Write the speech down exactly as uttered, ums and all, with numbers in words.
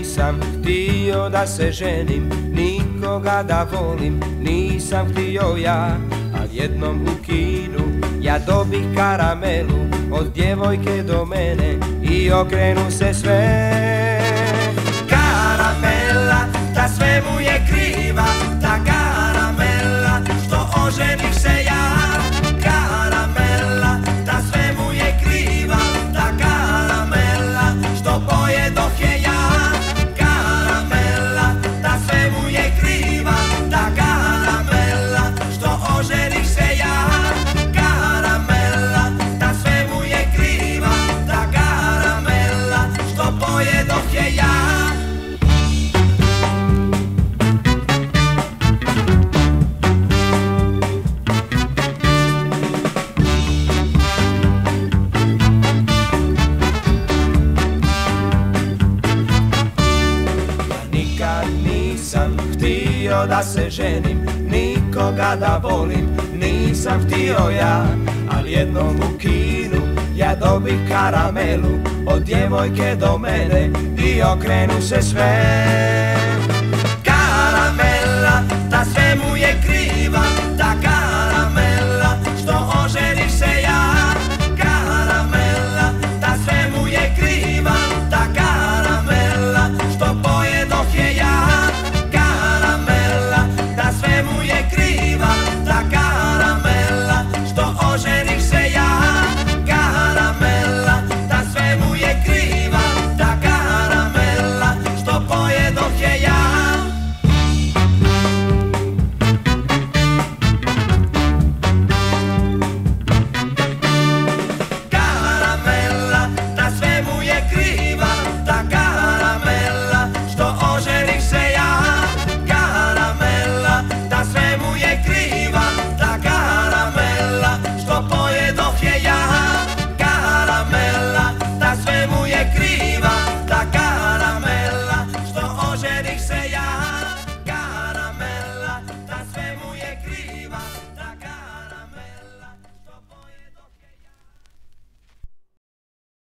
nisam htio da se ženim, nikoga da volim, nisam htio ja. Al jednom u kinu ja dobih karamelu od djevojke do mene i okrenu se sve. Karamela, ta svemu je kriva, ta karamela što oženih se ja. Karamela, ta svemu je kriva, ta karamela što pojedoh je ja. Karamela, ta svemu je kriva, ta karamela što oženih se ja. Karamela, ta svemu je kriva, ta karamela što pojedoh je ja. Nisam htio da se ženim, nikoga da volim, nisam htio ja. Al jednom u kinu ja dobih karamelu od djevojke do mene i okrenu se sve.